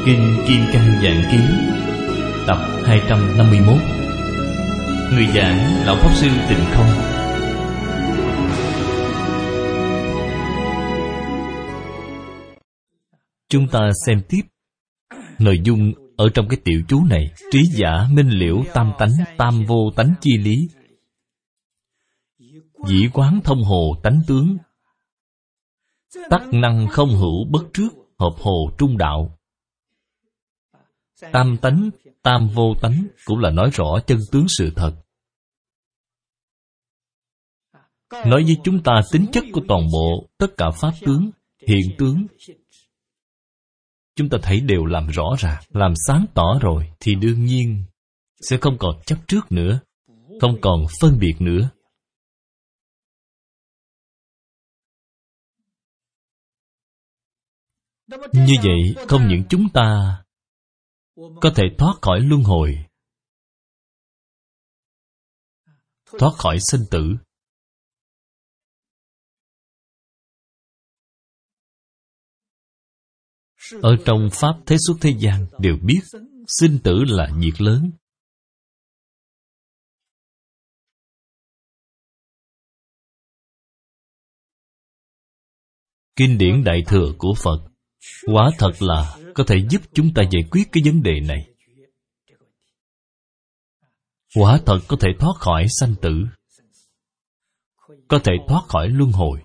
Kinh Kim Cang Vạn Kiếm, tập 251. Người giảng Lão Pháp Sư Tịnh Không. Chúng ta xem tiếp nội dung ở trong cái tiểu chú này. Trí giả minh liễu tam tánh, tam vô tánh chi lý, dĩ quán thông hồ tánh tướng, tắc năng không hữu bất trước, hợp hồ trung đạo. Tam tánh, tam vô tánh cũng là nói rõ chân tướng sự thật, nói với chúng ta tính chất của toàn bộ tất cả pháp tướng, hiện tướng. Chúng ta thấy đều làm rõ ràng, làm sáng tỏ rồi, thì đương nhiên sẽ không còn chấp trước nữa, không còn phân biệt nữa. Như vậy, không những chúng ta có thể thoát khỏi luân hồi, thoát khỏi sinh tử, ở trong pháp thế xuất thế gian đều biết sinh tử là việc lớn. Kinh điển Đại Thừa của Phật quả thật là có thể giúp chúng ta giải quyết cái vấn đề này. Quả thật có thể thoát khỏi sanh tử, có thể thoát khỏi luân hồi.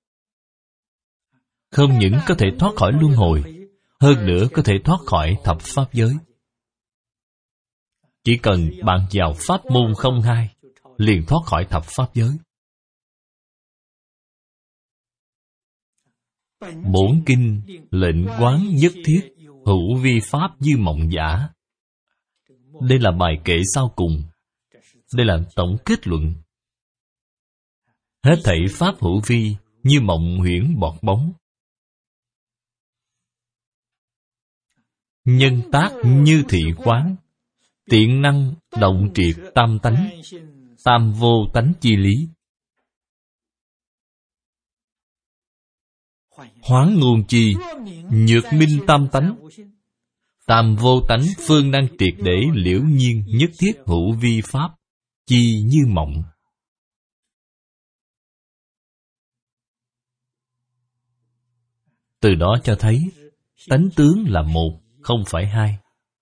Không những có thể thoát khỏi luân hồi, hơn nữa có thể thoát khỏi thập pháp giới. Chỉ cần bạn vào pháp môn không hai, liền thoát khỏi thập pháp giới. Bổn kinh lệnh quán nhất thiết, hữu vi pháp như mộng giả. Đây là bài kệ sau cùng. Đây là tổng kết luận. Hết thảy pháp hữu vi như mộng huyễn bọt bóng. Nhân tác như thị quán, tiện năng động triệt tam tánh, tam vô tánh chi lý. Hoán ngôn chi, nhược minh tam tánh, tam vô tánh phương năng triệt để liễu nhiên nhất thiết hữu vi pháp, chi như mộng. Từ đó cho thấy tánh tướng là một, không phải hai.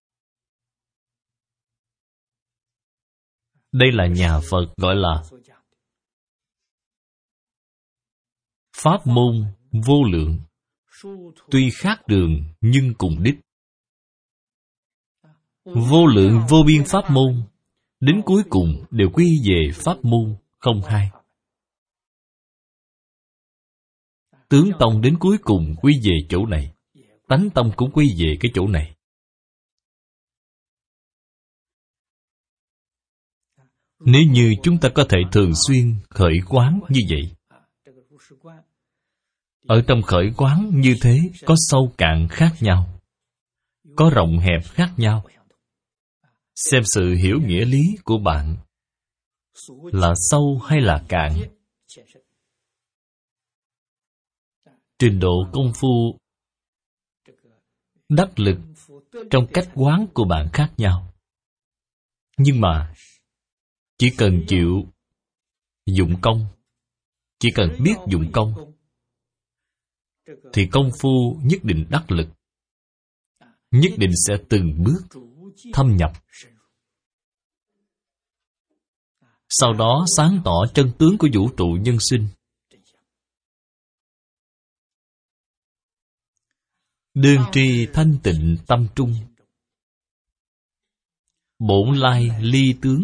Đây là nhà Phật gọi là pháp môn vô lượng, tuy khác đường nhưng cùng đích. Vô lượng vô biên pháp môn, đến cuối cùng đều quy về pháp môn không hai. Tướng tông đến cuối cùng quy về chỗ này, tánh tông cũng quy về cái chỗ này. Nếu như chúng ta có thể thường xuyên khởi quán như vậy, ở trong khởi quán như thế có sâu cạn khác nhau, có rộng hẹp khác nhau. Xem sự hiểu nghĩa lý của bạn là sâu hay là cạn. Trình độ công phu, đắc lực trong cách quán của bạn khác nhau. Nhưng mà chỉ cần chịu dụng công, chỉ cần biết dụng công, thì công phu nhất định đắc lực, nhất định sẽ từng bước thâm nhập. Sau đó sáng tỏ chân tướng của vũ trụ nhân sinh. Đương tri thanh tịnh tâm trung, bổn lai ly tướng,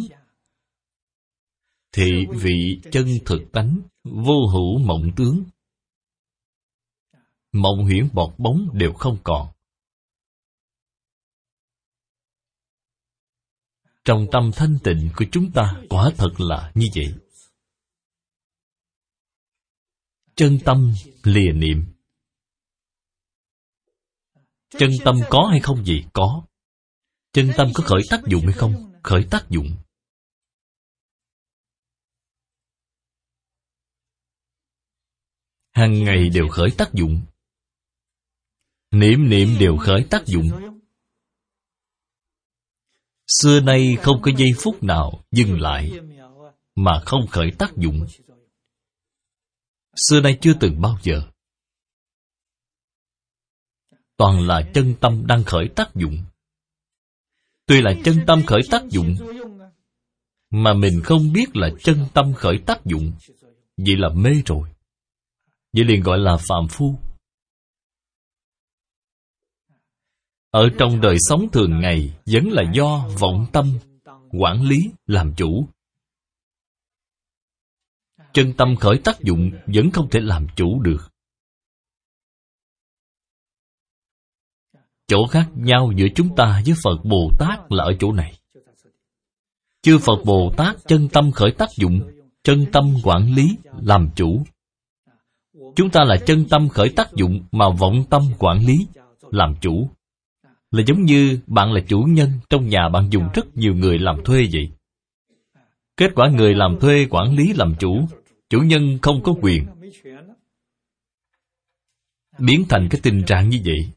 thị vị chân thực tánh, vô hữu mộng tướng. Mộng huyễn bọt bóng đều không còn. Trong tâm thanh tịnh của chúng ta quả thật là như vậy. Chân tâm lìa niệm. Chân tâm có hay không gì? Có. Chân tâm có khởi tác dụng hay không? Khởi tác dụng. Hàng ngày đều khởi tác dụng. Niệm niệm đều khởi tác dụng. xưa nay không có giây phút nào dừng lại mà không khởi tác dụng. Xưa nay chưa từng bao giờ. Toàn là chân tâm đang khởi tác dụng. Tuy là chân tâm khởi tác dụng, mà mình không biết là chân tâm khởi tác dụng, vậy là mê rồi. Vậy liền gọi là phàm phu. Ở trong đời sống thường ngày vẫn là do vọng tâm quản lý làm chủ. Chân tâm khởi tác dụng vẫn không thể làm chủ được. Chỗ khác nhau giữa chúng ta với Phật Bồ Tát là ở chỗ này. Chư Phật Bồ Tát chân tâm khởi tác dụng, chân tâm quản lý làm chủ. Chúng ta là chân tâm khởi tác dụng mà vọng tâm quản lý làm chủ. Là giống như bạn là chủ nhân, trong nhà bạn dùng rất nhiều người làm thuê vậy. Kết quả người làm thuê quản lý làm chủ, chủ nhân không có quyền. Biến thành cái tình trạng như vậy.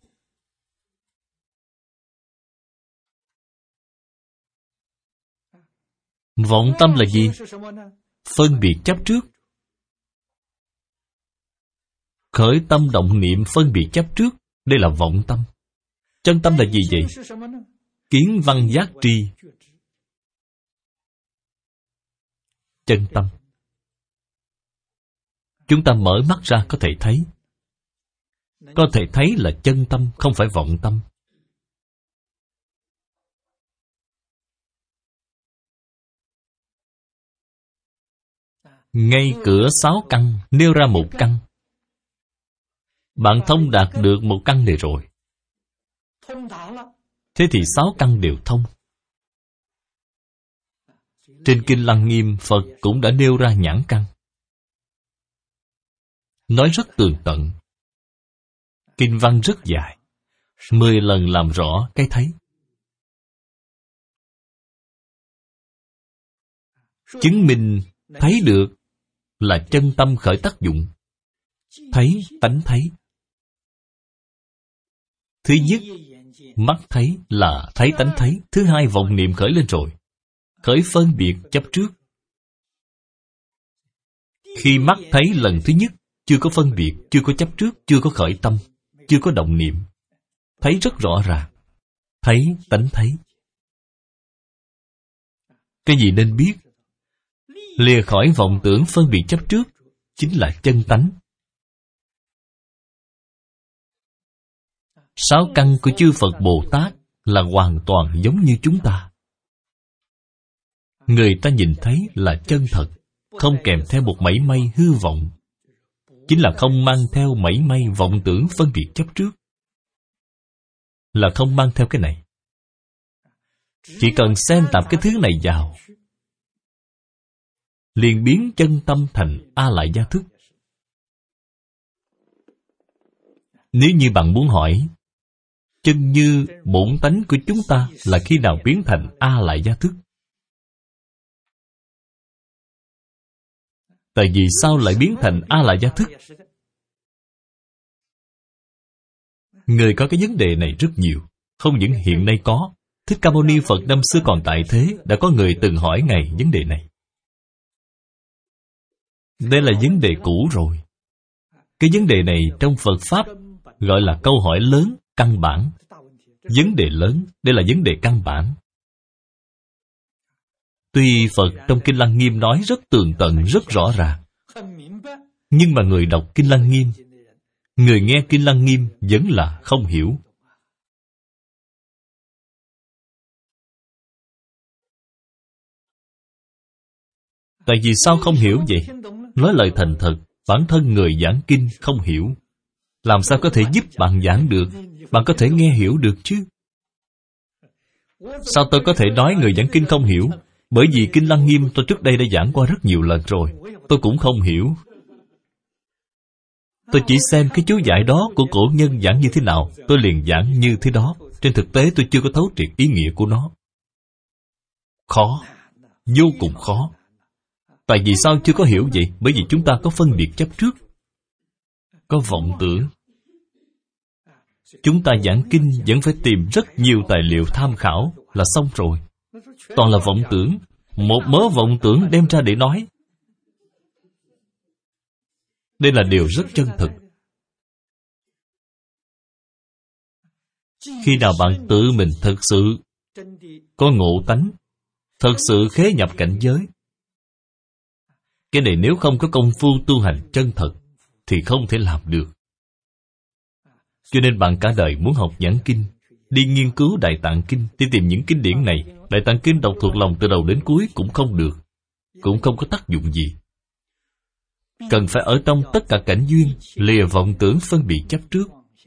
Vọng tâm là gì? Phân biệt chấp trước. Khởi tâm động niệm phân biệt chấp trước, đây là vọng tâm. Chân tâm là gì vậy? Kiến văn giác tri. Chân tâm. Chúng ta mở mắt ra có thể thấy. Có thể thấy là chân tâm, không phải vọng tâm. Ngay cửa 6 căn nêu ra một căn. Bạn thông đạt được một căn này rồi. Thế thì 6 căn đều thông. Trên Kinh Lăng Nghiêm, Phật cũng đã nêu ra nhãn căn. Nói rất tường tận. Kinh văn rất dài. 10 lần làm rõ cái thấy. Chứng minh thấy được là chân tâm khởi tác dụng. Thấy, tánh thấy. Thứ nhất, mắt thấy là thấy tánh thấy. Thứ hai, vọng niệm khởi lên rồi. Khởi phân biệt chấp trước. Khi mắt thấy lần thứ nhất, chưa có phân biệt, chưa có chấp trước, chưa có khởi tâm, chưa có động niệm. Thấy rất rõ ràng. Thấy, tánh thấy. Cái gì nên biết? Lìa khỏi vọng tưởng phân biệt chấp trước, chính là chân tánh. 6 căn của chư Phật Bồ Tát là hoàn toàn giống như chúng ta. Người ta nhìn thấy là chân thật, không kèm theo một mảy may hư vọng. Chính là không mang theo mảy may vọng tưởng phân biệt chấp trước. Là không mang theo cái này. Chỉ cần xen tạp cái thứ này vào, liền biến chân tâm thành A Lại Gia Thức. Nếu như bạn muốn hỏi, chân như bổn tánh của chúng ta là khi nào biến thành A Lại Gia Thức? Tại vì sao lại biến thành A Lại Gia Thức? Người có cái vấn đề này rất nhiều. Không những hiện nay có, Thích Ca Mâu Ni Phật năm xưa còn tại thế, đã có người từng hỏi Ngài vấn đề này. Đây là vấn đề cũ rồi. Cái vấn đề này trong Phật Pháp gọi là câu hỏi lớn, căn bản. Vấn đề lớn, đây là vấn đề căn bản. Tuy Phật trong Kinh Lăng Nghiêm nói rất tường tận, rất rõ ràng, nhưng mà người đọc Kinh Lăng Nghiêm, người nghe Kinh Lăng Nghiêm vẫn là không hiểu. Tại vì sao không hiểu vậy? Nói lời thành thật, bản thân người giảng kinh không hiểu. Làm sao có thể giúp bạn giảng được? Bạn có thể nghe hiểu được chứ? Sao tôi có thể nói người giảng kinh không hiểu? Bởi vì Kinh Lăng Nghiêm tôi trước đây đã giảng qua rất nhiều lần rồi. Tôi cũng không hiểu. Tôi chỉ xem cái chú giải đó của cổ nhân giảng như thế nào, tôi liền giảng như thế đó. Trên thực tế tôi chưa có thấu triệt ý nghĩa của nó. Khó, vô cùng khó. Tại vì sao chưa có hiểu vậy? Bởi vì chúng ta có phân biệt chấp trước, có vọng tưởng. Chúng ta giảng kinh vẫn phải tìm rất nhiều tài liệu tham khảo là xong rồi. Toàn là vọng tưởng. Một mớ vọng tưởng đem ra để nói. Đây là điều rất chân thực. Khi nào bạn tự mình thực sự có ngộ tánh, thật sự khế nhập cảnh giới, cái này nếu không có công phu tu hành chân thật thì không thể làm được. Cho nên bạn cả đời muốn học giảng kinh, đi nghiên cứu Đại Tạng Kinh, đi tìm những kinh điển này, Đại Tạng Kinh đọc thuộc lòng từ đầu đến cuối cũng không được, cũng không có tác dụng gì. Cần phải ở trong tất cả cảnh duyên lìa vọng tưởng phân biệt chấp trước,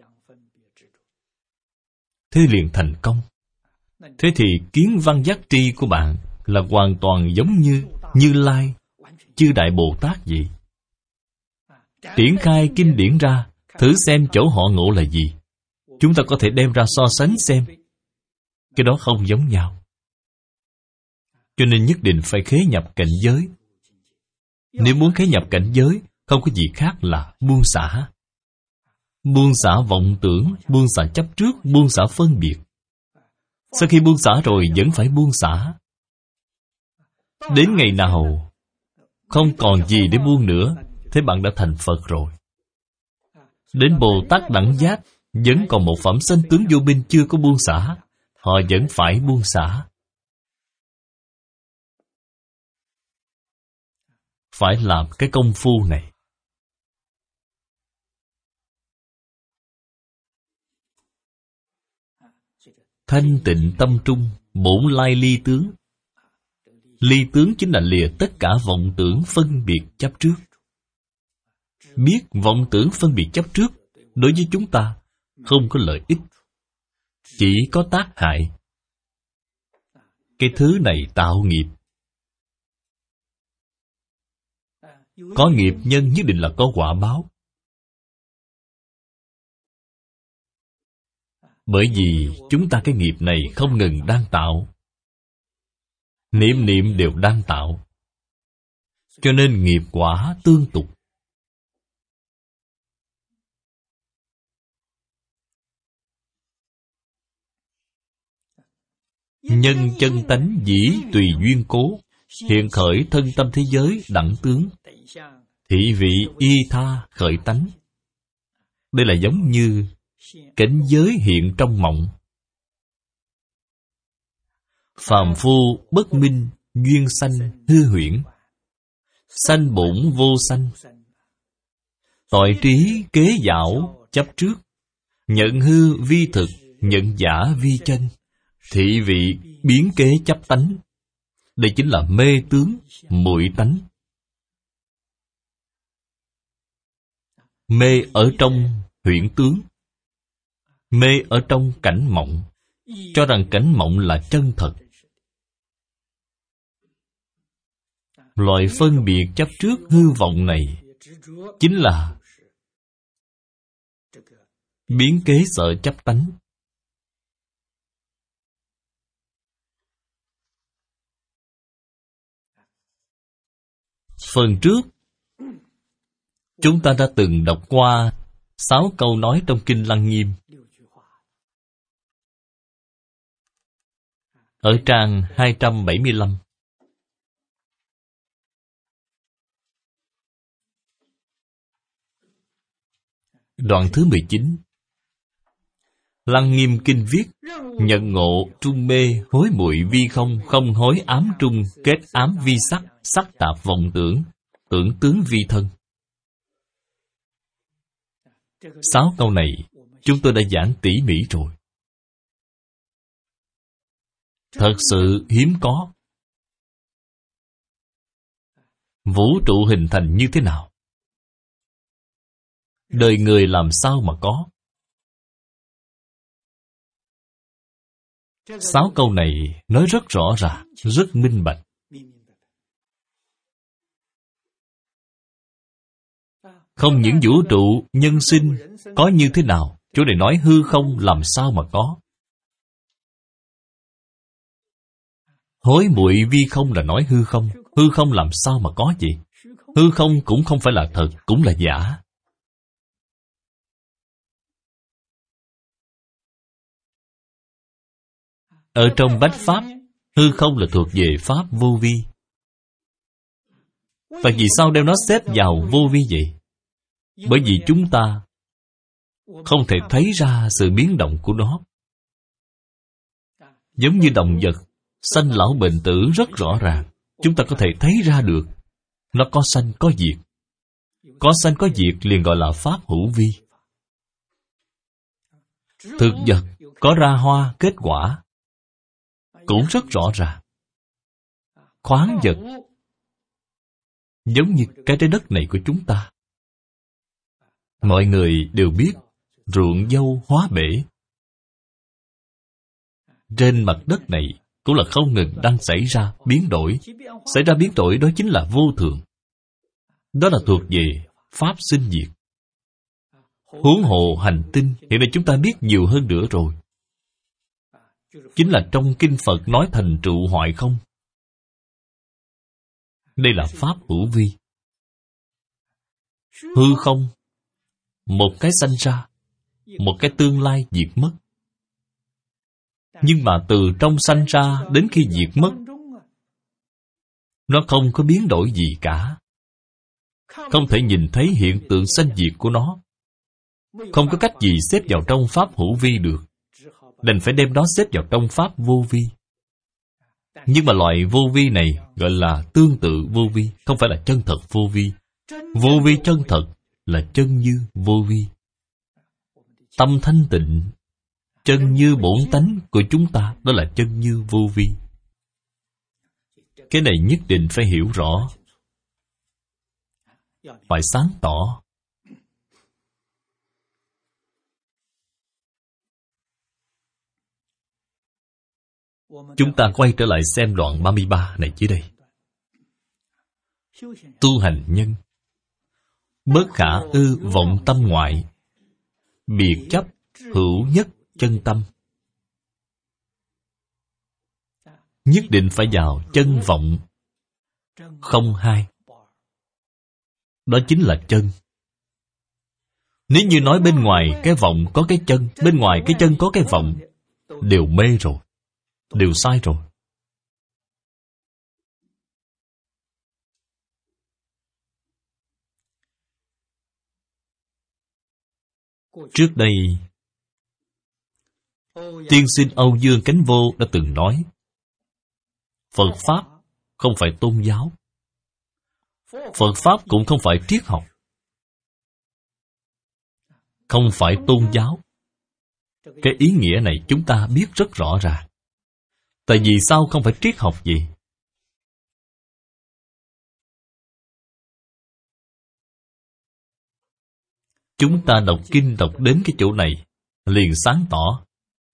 thế liền thành công. Thế thì kiến văn giác tri của bạn là hoàn toàn giống như Như Lai, chư Đại Bồ Tát vậy. Triển khai kinh điển ra, thử xem chỗ họ ngộ là gì. Chúng ta có thể đem ra so sánh xem. Cái đó không giống nhau. Cho nên nhất định phải khế nhập cảnh giới. Nếu muốn khế nhập cảnh giới, không có gì khác là buông xả. Buông xả vọng tưởng, buông xả chấp trước, buông xả phân biệt. Sau khi buông xả rồi vẫn phải buông xả. Đến ngày nào không còn gì để buông nữa, thế bạn đã thành Phật rồi. Đến Bồ Tát Đẳng Giác, vẫn còn một phẩm sanh tướng vô minh chưa có buông xả. Họ vẫn phải buông xả. Phải làm cái công phu này. Thanh tịnh tâm trung, bổn lai ly tướng. Ly tướng chính là lìa tất cả vọng tưởng phân biệt chấp trước. Biết vọng tưởng phân biệt chấp trước đối với chúng ta không có lợi ích, chỉ có tác hại. Cái thứ này tạo nghiệp. Có nghiệp nhân nhất định là có quả báo. Bởi vì chúng ta cái nghiệp này không ngừng đang tạo, niệm niệm đều đang tạo, cho nên nghiệp quả tương tục. Nhân chân tánh dĩ tùy duyên cố, hiện khởi thân tâm thế giới đẳng tướng, thị vị y tha khởi tánh. Đây là giống như cảnh giới hiện trong mộng. Phàm phu bất minh, duyên sanh hư huyễn. Sanh bổn vô sanh. Tội trí kế giảo chấp trước. Nhận hư vi thực, nhận giả vi chân. Thị vị biến kế chấp tánh. Đây chính là mê tướng, muội tánh. Mê ở trong huyễn tướng, mê ở trong cảnh mộng, cho rằng cảnh mộng là chân thật. Loại phân biệt chấp trước hư vọng này chính là biến kế sợ chấp tánh. Phần trước chúng ta đã từng đọc qua 6 câu nói trong Kinh Lăng Nghiêm. Ở trang 275. Đoạn thứ 19. Lăng Nghiêm Kinh viết: nhận ngộ trung mê, hối muội vi không, không hối ám trung, kết ám vi sắc, sắc tạp vọng tưởng, tưởng tướng vi thân. 6 câu này chúng tôi đã giảng tỉ mỉ rồi. Thật sự hiếm có. Vũ trụ hình thành như thế nào? Đời người làm sao mà có? 6 câu này nói rất rõ ràng, rất minh bạch. Không những vũ trụ, nhân sinh có như thế nào, chỗ này nói hư không làm sao mà có. Hối muội vi không là nói hư không. Hư không làm sao mà có gì? Hư không cũng không phải là thật, cũng là giả. Ở trong Bách Pháp Hư không là thuộc về pháp vô vi. Và vì sao đem nó xếp vào vô vi vậy? Bởi vì chúng ta không thể thấy ra sự biến động của nó. Giống như động vật, sanh lão bệnh tử rất rõ ràng. Chúng ta có thể thấy ra được. Nó có sanh có diệt. Có sanh có diệt liền gọi là pháp hữu vi. Thực vật có ra hoa kết quả cũng rất rõ ràng. Khoáng vật giống như cái trái đất này của chúng ta. Mọi người đều biết ruộng dâu hóa bể. Trên mặt đất này cũng là không ngừng đang xảy ra biến đổi. Xảy ra biến đổi đó chính là vô thường. Đó là thuộc về pháp sinh diệt. Huống hồ hành tinh, hiện nay chúng ta biết nhiều hơn nữa rồi. Chính là trong kinh Phật nói thành trụ hoại không. Đây là pháp hữu vi. Hư không, một cái sanh ra, một cái tương lai diệt mất. Nhưng mà từ trong sanh ra đến khi diệt mất, nó không có biến đổi gì cả. Không thể nhìn thấy hiện tượng sanh diệt của nó. Không có cách gì xếp vào trong pháp hữu vi được. Đành phải đem nó xếp vào trong pháp vô vi. Nhưng mà loại vô vi này gọi là tương tự vô vi, không phải là chân thật vô vi. Vô vi chân thật là chân như vô vi. Tâm thanh tịnh, chân như bổn tánh của chúng ta, đó là chân như vô vi. Cái này nhất định phải hiểu rõ, phải sáng tỏ. Chúng ta quay trở lại xem đoạn 33 này dưới đây. Tu hành nhân, bất khả ư vọng tâm ngoại, biệt chấp hữu nhất chân tâm. Nhất định phải vào chân vọng, không hai. Đó chính là chân. Nếu như nói bên ngoài cái vọng có cái chân, bên ngoài cái chân có cái vọng, đều mê rồi, đều sai rồi. Trước đây, tiên sinh Âu Dương Cánh Vô đã từng nói, Phật Pháp không phải tôn giáo, Phật Pháp cũng không phải triết học, không phải tôn giáo. Cái ý nghĩa này chúng ta biết rất rõ ràng. Tại vì sao không phải triết học gì? Chúng ta đọc kinh đọc đến cái chỗ này liền sáng tỏ.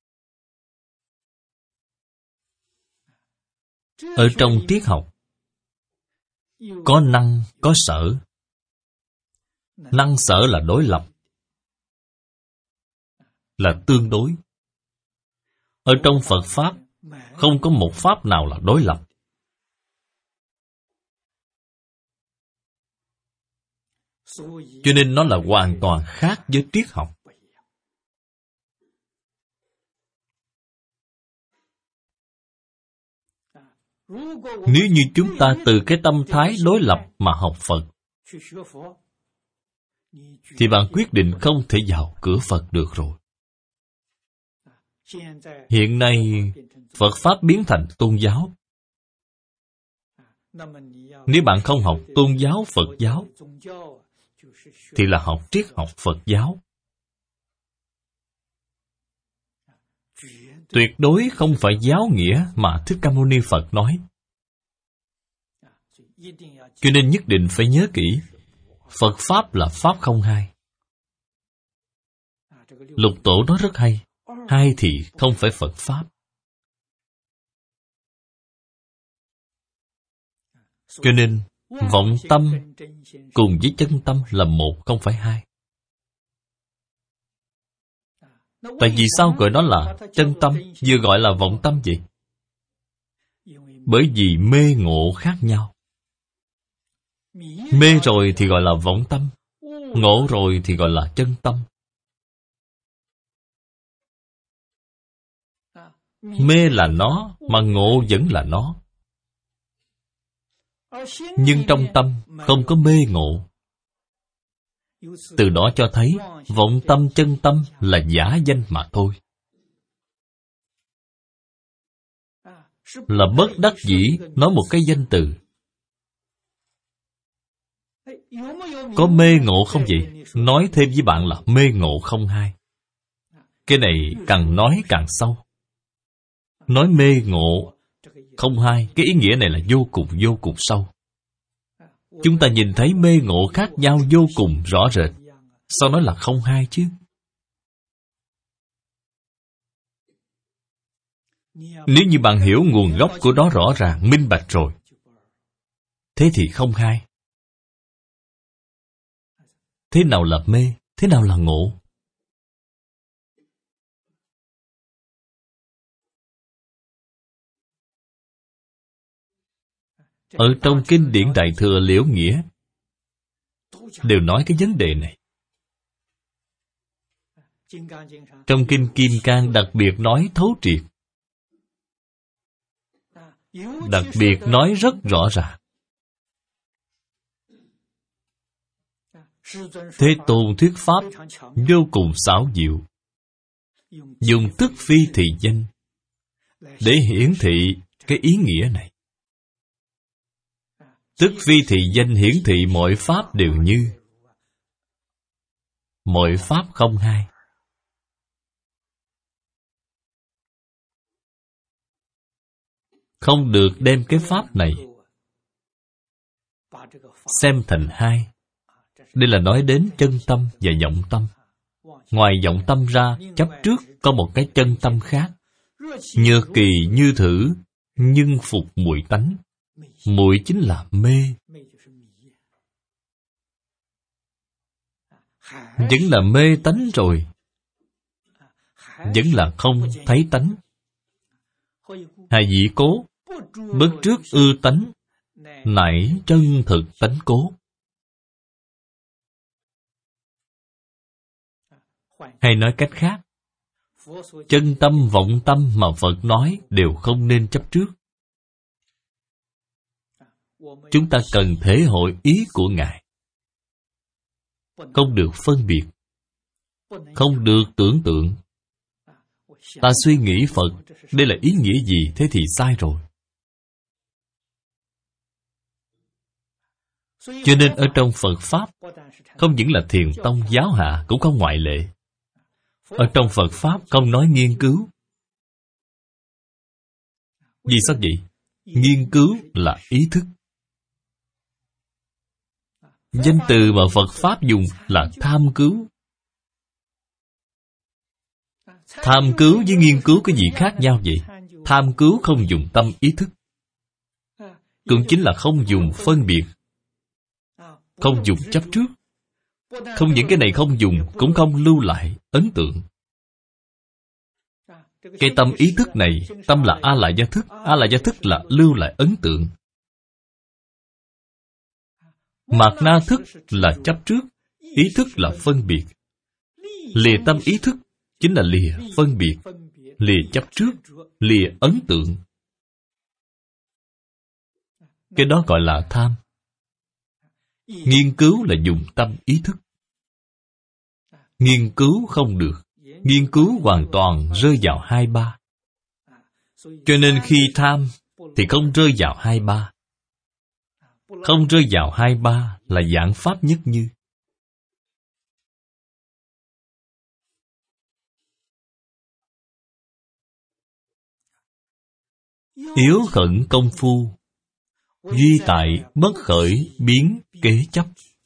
Ở trong triết học có năng, có sở. Năng sở là đối lập, là tương đối. Ở trong Phật Pháp không có một Pháp nào là đối lập. Cho nên nó là hoàn toàn khác với triết học. Nếu như chúng ta từ cái tâm thái đối lập mà học Phật, thì bạn quyết định không thể vào cửa Phật được rồi. Hiện nay, Phật Pháp biến thành tôn giáo. Nếu bạn không học tôn giáo Phật giáo, thì là học triết học Phật giáo. Tuyệt đối không phải giáo nghĩa mà Thích Ca Mâu Ni Phật nói. Cho nên nhất định phải nhớ kỹ, Phật Pháp là Pháp không hai. Lục Tổ nói rất hay, hai thì không phải Phật Pháp. Cho nên, vọng tâm cùng với chân tâm là một, không phải hai. Tại vì sao gọi nó là chân tâm, vừa gọi là vọng tâm vậy? Bởi vì mê ngộ khác nhau. Mê rồi thì gọi là vọng tâm, ngộ rồi thì gọi là chân tâm. Mê là nó, mà ngộ vẫn là nó. Nhưng trong tâm không có mê ngộ. Từ đó cho thấy vọng tâm chân tâm là giả danh mà thôi. Là bất đắc dĩ nói một cái danh từ. Có mê ngộ không vậy? Nói thêm với bạn là mê ngộ không hai. Cái này càng nói càng sâu. Nói mê ngộ không hai, cái ý nghĩa này là vô cùng sâu. Chúng ta nhìn thấy mê ngộ khác nhau vô cùng rõ rệt. Sao nói là không hai chứ? Nếu như bạn hiểu nguồn gốc của nó rõ ràng, minh bạch rồi, thế thì không hai. Thế nào là mê? Thế nào là ngộ? Ở trong kinh điển Đại Thừa Liễu Nghĩa đều nói cái vấn đề này. Trong kinh Kim Cang đặc biệt nói thấu triệt, đặc biệt nói rất rõ ràng. Thế Tôn thuyết pháp vô cùng xảo diệu, dùng tức phi thì danh để hiển thị cái ý nghĩa này. Tức phi thì danh hiển thị mọi pháp đều như, mọi pháp không hai. Không được đem cái pháp này xem thành hai. Đây là nói đến chân tâm và vọng tâm. Ngoài vọng tâm ra, chấp trước có một cái chân tâm khác. Nhược kỳ như thử, nhưng phục muội tánh. Muội chính là mê. Vẫn là mê tánh rồi, vẫn là không thấy tánh. Hà dĩ cố, bất trước ư tánh, nảy chân thực tánh cố. Hay nói cách khác, chân tâm vọng tâm mà Phật nói đều không nên chấp trước. Chúng ta cần thể hội ý của Ngài. Không được phân biệt, không được tưởng tượng. Ta suy nghĩ Phật, đây là ý nghĩa gì, thế thì sai rồi. Cho nên ở trong Phật Pháp, không những là thiền tông giáo hạ cũng không ngoại lệ. Ở trong Phật Pháp không nói nghiên cứu. Vì sao vậy? Nghiên cứu là ý thức. Danh từ mà Phật Pháp dùng là tham cứu. Tham cứu với nghiên cứu có gì khác nhau vậy? Tham cứu không dùng tâm ý thức, cũng chính là không dùng phân biệt, không dùng chấp trước. Không những cái này không dùng, cũng không lưu lại ấn tượng. Cái tâm ý thức này, tâm là A-lại gia thức. A-lại gia thức là lưu lại ấn tượng. Mạt na thức là chấp trước, ý thức là phân biệt. Lìa tâm ý thức chính là lìa phân biệt, lìa chấp trước, lìa ấn tượng. Cái đó gọi là tham. Nghiên cứu là dùng tâm ý thức. Nghiên cứu không được. Nghiên cứu hoàn toàn rơi vào hai ba. Cho nên khi tham thì không rơi vào hai ba. Không rơi vào hai ba là giảng pháp nhất như. Yếu khẩn công phu, duy tại bất khởi biến kế chấp.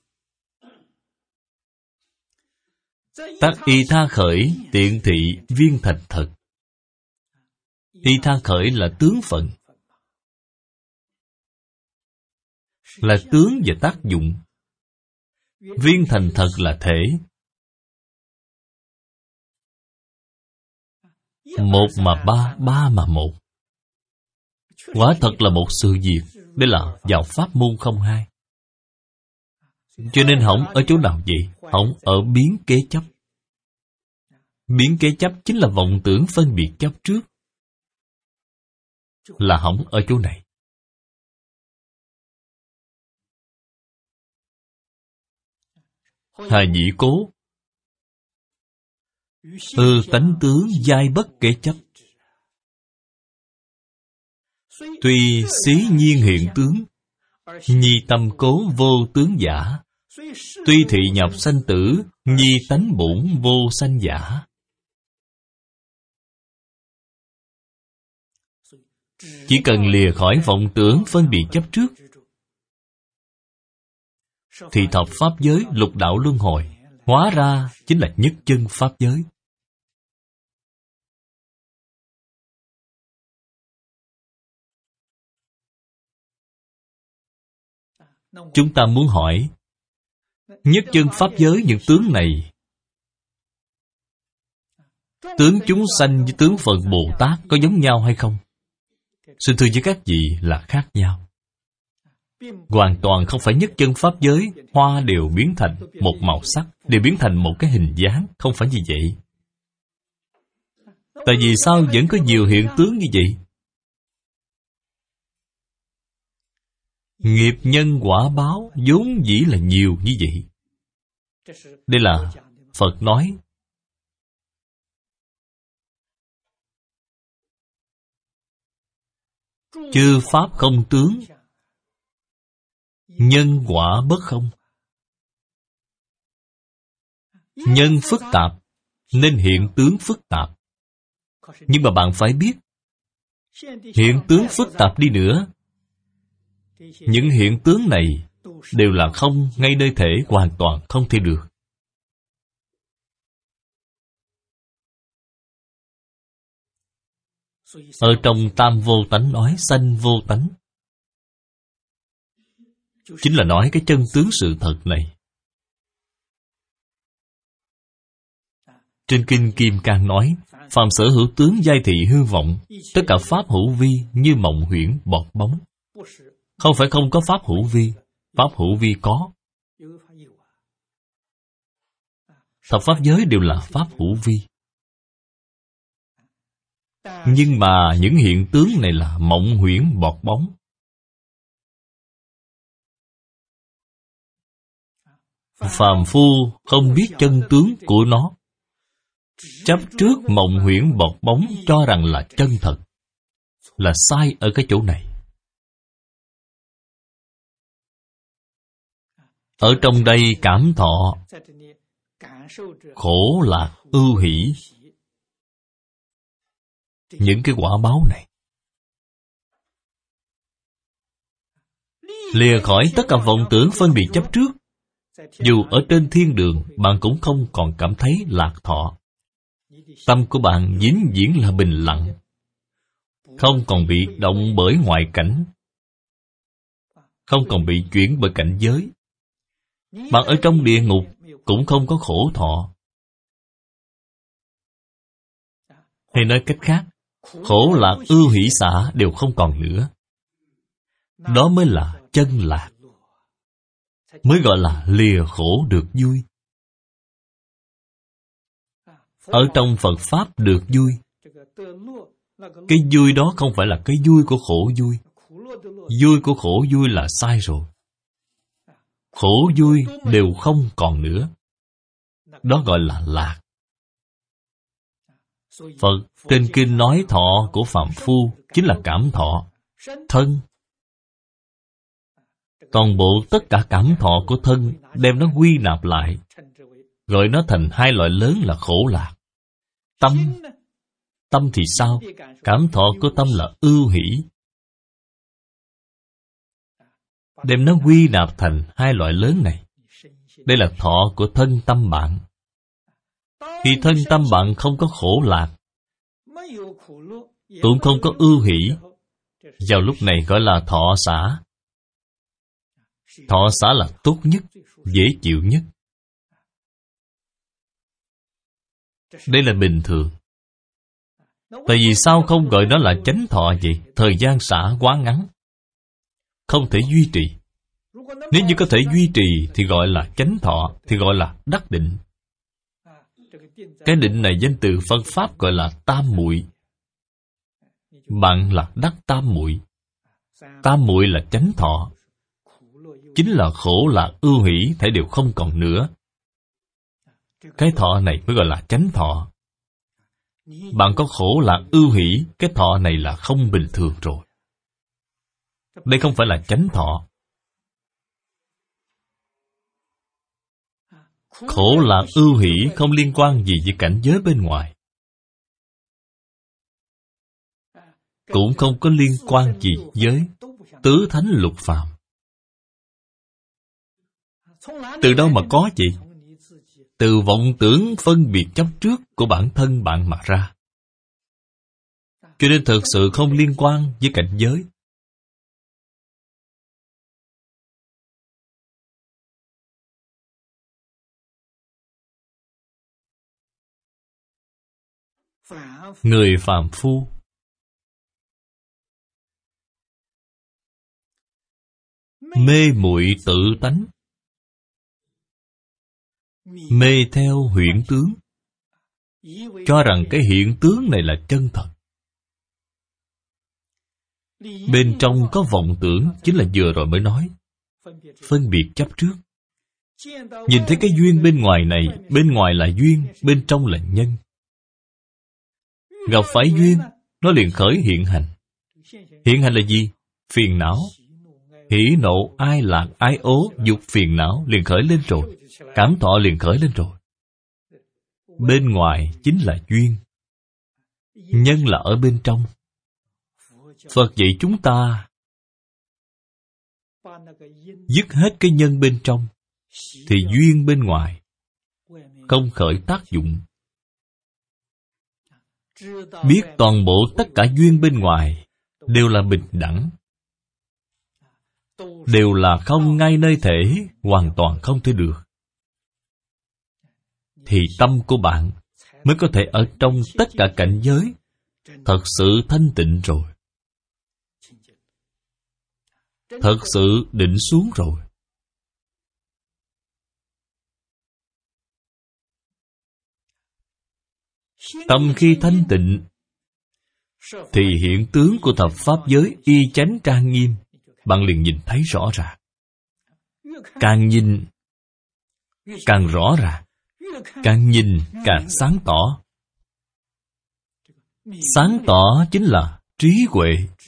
Tác y tha khởi, tiện thị viên thành thật. Y tha khởi là tướng phận, là tướng và tác dụng. Viên thành thật là thể. Một mà ba, ba mà một. Quả thật là một sự việc. Đây là vào pháp môn không hai. Cho nên hỏng ở chỗ nào vậy? Hỏng ở biến kế chấp. Biến kế chấp chính là vọng tưởng phân biệt chấp trước. là hỏng ở chỗ này. Hà dĩ cố, tánh tướng giai bất kể chấp. Tuy xí nhiên hiện tướng, nhi tâm cố vô tướng giả. Tuy thị nhập sanh tử, nhi tánh bổn vô sanh giả. Chỉ cần lìa khỏi vọng tưởng phân biệt chấp trước, thì thập pháp giới lục đạo luân hồi hóa ra chính là nhất chân pháp giới. Chúng ta muốn hỏi, nhất chân pháp giới những tướng này, tướng chúng sanh với tướng Phật Bồ Tát có giống nhau hay không? Xin thưa với các vị là khác nhau. Hoàn toàn không phải nhất chân pháp giới, hoa đều biến thành một màu sắc, đều biến thành một cái hình dáng, không phải như vậy. Tại vì sao vẫn có nhiều hiện tướng như vậy? Nghiệp nhân quả báo vốn dĩ là nhiều như vậy. Đây là Phật nói. Chư pháp không tướng, nhân quả bất không. Nhân phức tạp nên hiện tướng phức tạp. Nhưng mà bạn phải biết, hiện tướng phức tạp đi nữa, những hiện tướng này đều là không, ngay nơi thể hoàn toàn không thể được. Ở trong Tam Vô Tánh nói sanh vô tánh, chính là nói cái chân tướng sự thật này. Trên Kinh Kim Cang nói, phàm sở hữu tướng giai thị hư vọng, tất cả pháp hữu vi như mộng huyễn bọt bóng. Không phải không có pháp hữu vi, pháp hữu vi có. Thập pháp giới đều là pháp hữu vi. Nhưng mà những hiện tướng này là mộng huyễn bọt bóng. Phàm phu không biết chân tướng của nó, chấp trước mộng huyễn bọt bóng cho rằng là chân thật, là sai ở cái chỗ này. Ở trong đây cảm thọ khổ lạc ưu hỷ, những cái quả báo này, lìa khỏi tất cả vọng tưởng phân biệt chấp trước, dù ở trên thiên đường bạn cũng không còn cảm thấy lạc thọ. Tâm của bạn vĩnh viễn là bình lặng, không còn bị động bởi ngoại cảnh, không còn bị chuyển bởi cảnh giới. Bạn ở trong địa ngục cũng không có khổ thọ. Hay nói cách khác, khổ lạc ưu hỷ xả đều không còn nữa. Đó mới là chân lạc, mới gọi là lìa khổ được vui. Ở trong Phật Pháp được vui, cái vui đó không phải là cái vui của khổ vui. Vui của khổ vui là sai rồi. Khổ vui đều không còn nữa. Đó gọi là lạc. Phật trên kinh nói thọ của phàm phu chính là cảm thọ, thân. Toàn bộ tất cả cảm thọ của thân đem nó quy nạp lại, gọi nó thành hai loại lớn là khổ lạc. Tâm, tâm thì sao? Cảm thọ của tâm là ưu hỷ. Đem nó quy nạp thành hai loại lớn này. Đây là thọ của thân tâm bạn. Khi thân tâm bạn không có khổ lạc, cũng không có ưu hỷ, vào lúc này gọi là thọ xả. Thọ xả là tốt nhất, dễ chịu nhất. Đây là bình thường. Tại vì sao không gọi nó là chánh thọ vậy? Thời gian xả quá ngắn, không thể duy trì. Nếu như có thể duy trì thì gọi là chánh thọ, thì gọi là đắc định. Cái định này danh từ Phật Pháp gọi là tam muội. bạn là đắc tam muội. Tam muội là chánh thọ, chính là khổ lạc ưu hỷ thể đều không còn nữa. Cái thọ này mới gọi là chánh thọ. Bạn có khổ lạc ưu hỷ, cái thọ này là không bình thường rồi. Đây không phải là chánh thọ. Khổ lạc ưu hỷ không liên quan gì với cảnh giới bên ngoài, cũng không có liên quan gì với tứ thánh lục phàm. Từ đâu mà có vậy? Từ vọng tưởng phân biệt chấp trước của bản thân bạn mà ra. Cho nên thực sự không liên quan với cảnh giới. Người phàm phu mê muội tự tánh, mê theo huyễn tướng, cho rằng cái hiện tướng này là chân thật. Bên trong có vọng tưởng, chính là vừa rồi mới nói, phân biệt chấp trước. Nhìn thấy cái duyên bên ngoài này, bên ngoài là duyên, bên trong là nhân. Gặp phải duyên, nó liền khởi hiện hành. Hiện hành là gì? Phiền não. Hỉ nộ ai lạc ái ố dục phiền não liền khởi lên rồi. Cảm thọ liền khởi lên rồi. Bên ngoài chính là duyên, nhân là ở bên trong. Phật dạy chúng ta dứt hết cái nhân bên trong, thì duyên bên ngoài không khởi tác dụng. Biết toàn bộ tất cả duyên bên ngoài đều là bình đẳng, đều là không ngay nơi thể, hoàn toàn không thể được, thì tâm của bạn mới có thể ở trong tất cả cảnh giới thật sự thanh tịnh rồi, thật sự định xuống rồi. Tâm khi thanh tịnh thì hiện tướng của thập pháp giới y chánh trang nghiêm, bạn liền nhìn thấy rõ ràng. Càng nhìn càng rõ ràng, càng nhìn càng sáng tỏ. Sáng tỏ chính là trí huệ.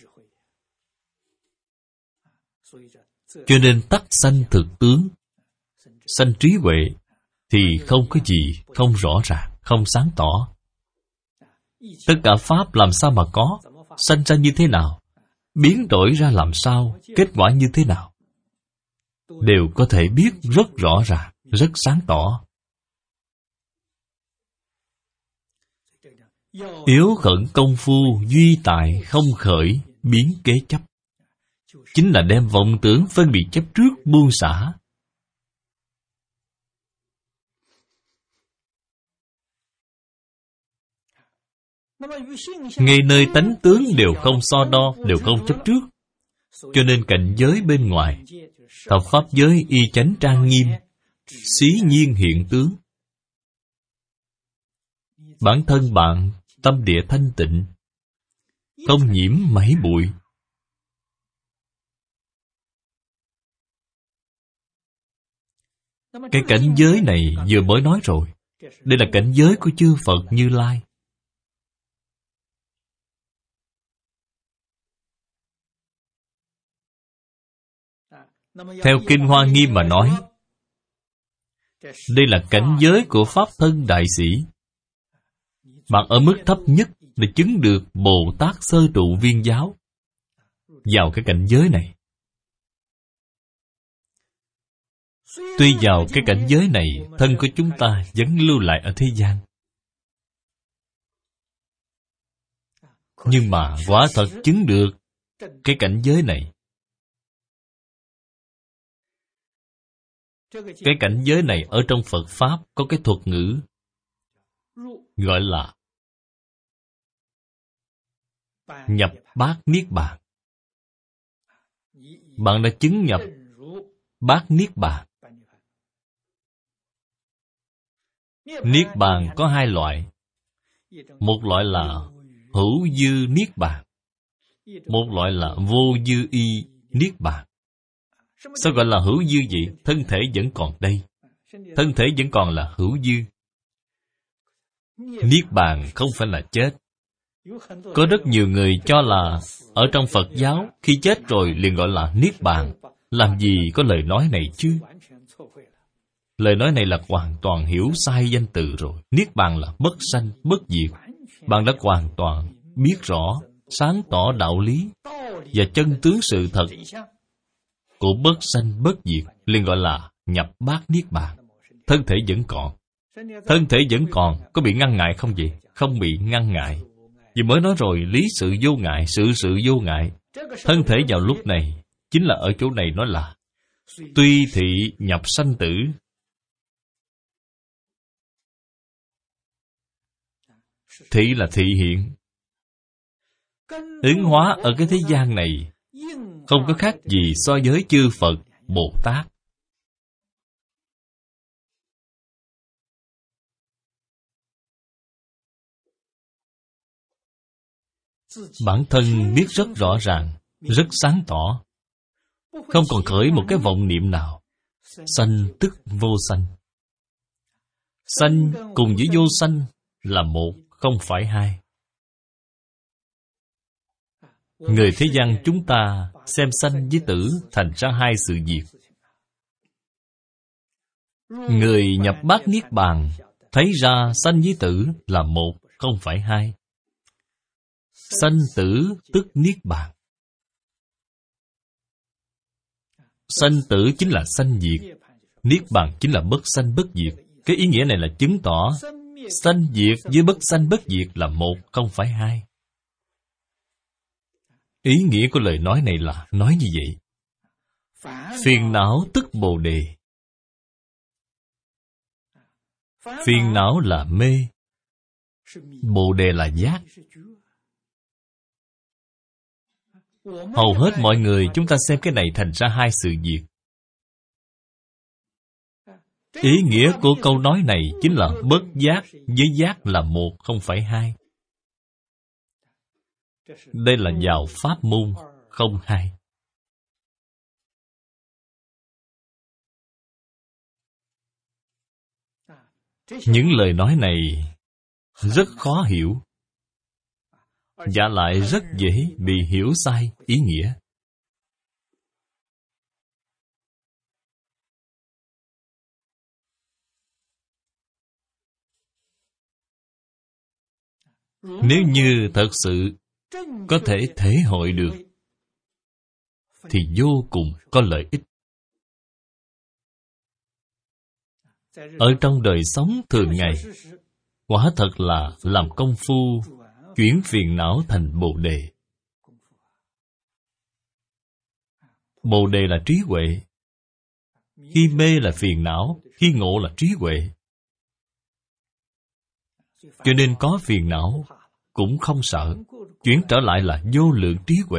Cho nên tắc sanh thực tướng. Sanh trí huệ thì không có gì không rõ ràng, không sáng tỏ. Tất cả pháp làm sao mà có, sanh ra như thế nào, biến đổi ra làm sao, kết quả như thế nào, đều có thể biết rất rõ ràng, rất sáng tỏ. Yếu khẩn công phu duy tại không khởi biến kế chấp, chính là đem vọng tưởng phân biệt chấp trước buông xả. Ngay nơi tánh tướng đều không so đo, đều không chấp trước. Cho nên cảnh giới bên ngoài, thập pháp giới y chánh trang nghiêm, xí nhiên hiện tướng. Bản thân bạn tâm địa thanh tịnh, không nhiễm mảy bụi. Cái cảnh giới này vừa mới nói rồi, đây là cảnh giới của chư Phật Như Lai. Theo Kinh Hoa Nghiêm mà nói, đây là cảnh giới của Pháp Thân Đại Sĩ. Bạn ở mức thấp nhất để chứng được Bồ Tát Sơ Trụ Viên Giáo, vào cái cảnh giới này. Tuy vào cái cảnh giới này, thân của chúng ta vẫn lưu lại ở thế gian, nhưng mà quả thật chứng được cái cảnh giới này. Cái cảnh giới này ở trong Phật Pháp có cái thuật ngữ gọi là nhập bát niết bàn. Bạn đã chứng nhập bát niết bàn. Niết bàn có hai loại. Một loại là hữu dư niết bàn, một loại là vô dư y niết bàn. Sao gọi là hữu dư vậy? Thân thể vẫn còn đây, thân thể vẫn còn là hữu dư. Niết bàn không phải là chết. Có rất nhiều người cho là ở trong Phật giáo, khi chết rồi liền gọi là niết bàn. Làm gì có lời nói này chứ? Lời nói này là hoàn toàn hiểu sai danh từ rồi. Niết bàn là bất sanh, bất diệt. Bạn đã hoàn toàn biết rõ, sáng tỏ đạo lý và chân tướng sự thật của bất sanh, bất diệt, liền gọi là nhập bát niết bàn. Thân thể vẫn còn. Thân thể vẫn còn, có bị ngăn ngại không vậy? Không bị ngăn ngại. Vì mới nói rồi, lý sự vô ngại, sự vô ngại. Thân thể vào lúc này, chính là ở chỗ này nói là tuy thị nhập sanh tử. Thị là thị hiện. Ứng hóa ở cái thế gian này không có khác gì so với chư Phật, Bồ Tát. Bản thân biết rất rõ ràng, rất sáng tỏ, không còn khởi một cái vọng niệm nào. Sanh tức vô sanh. Sanh cùng với vô sanh là một, không phải hai. Người thế gian chúng ta xem sanh với tử thành ra hai sự việc. Người nhập bát niết bàn thấy ra sanh với tử là một, không phải hai. Sanh tử tức niết bàn. Sanh tử chính là sanh diệt, niết bàn chính là bất sanh bất diệt. Cái ý nghĩa này là chứng tỏ sanh diệt với bất sanh bất diệt là một, không phải hai. Ý nghĩa của lời nói này là nói như vậy. Phiền não tức Bồ Đề. Phiền não là mê, Bồ Đề là giác. Hầu hết mọi người chúng ta xem cái này thành ra hai sự việc. Ý nghĩa của câu nói này chính là bất giác với giác là một, không phải hai. Đây là vào pháp môn, không hai. Những lời nói này rất khó hiểu, và lại rất dễ bị hiểu sai ý nghĩa. Nếu như thật sự có thể thể hội được thì vô cùng có lợi ích. Ở trong đời sống thường ngày, quả thật là làm công phu chuyển phiền não thành Bồ Đề. Bồ Đề là trí huệ. Khi mê là phiền não, khi ngộ là trí huệ. Cho nên có phiền não cũng không sợ, chuyển trở lại là vô lượng trí huệ.